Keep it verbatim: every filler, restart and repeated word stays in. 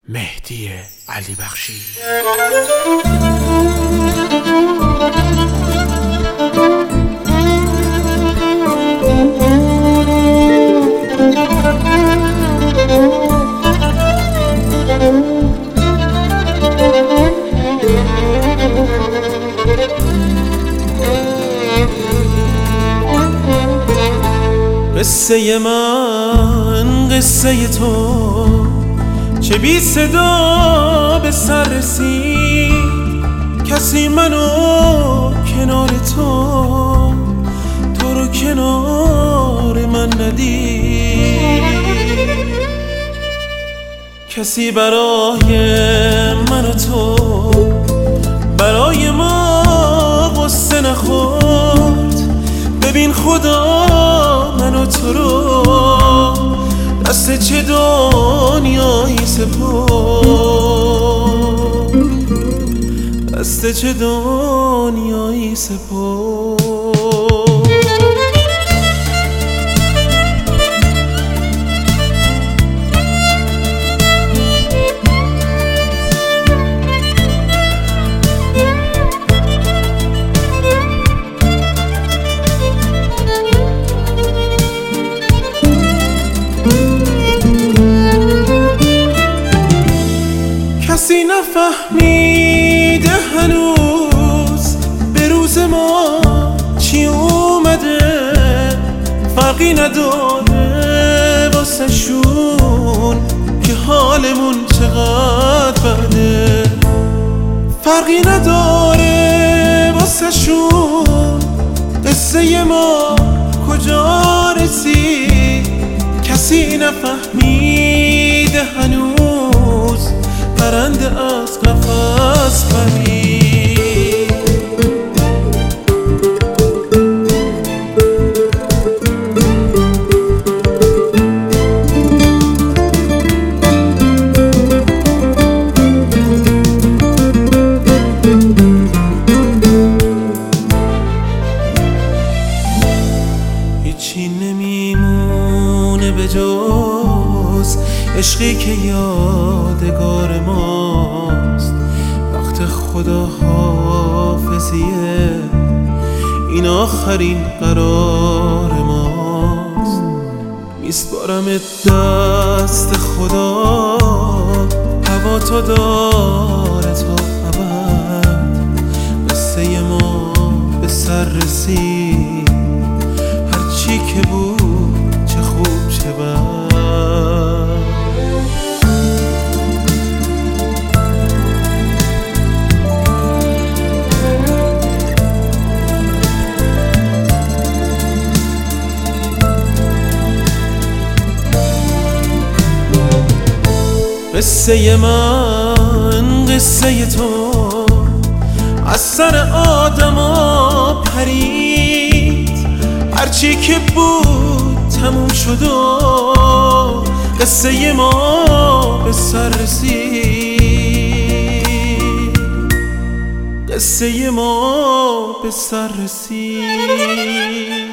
مهدی علی بخشی. قصه من قصه تو چه بی صدا به سر رسید، کسی منو کنار تو تو رو کنار من ندید، کسی برای من و تو برای ما قصه نخورد. ببین خدا من و تو رو دست چه دنیایی سپرد، دست چه دنیایی سپرد. کسی نفهمیده هنوز به روز ما چی اومده، فرقی نداره واسه شون که حالمون چقدر بده، فرقی نداره واسه شون قصه ما کجا رسید. کسی نفهمیده هنوز پرنده از قفس پرید. هیچی نمیمونه به جز عشقی که یادگار ماست. وقت خدا حافظیه این آخرین قرار ماست. میسپارم دست خدا هوا تو داره تا ابد. قصه ما به سر رسید، هرچی که بود چه خوب چه بد. قصه من قصه تو از سر آدما پرید، هرچی که بود تموم شد و قصه ما به سر رسید، قصه ما به سر رسید.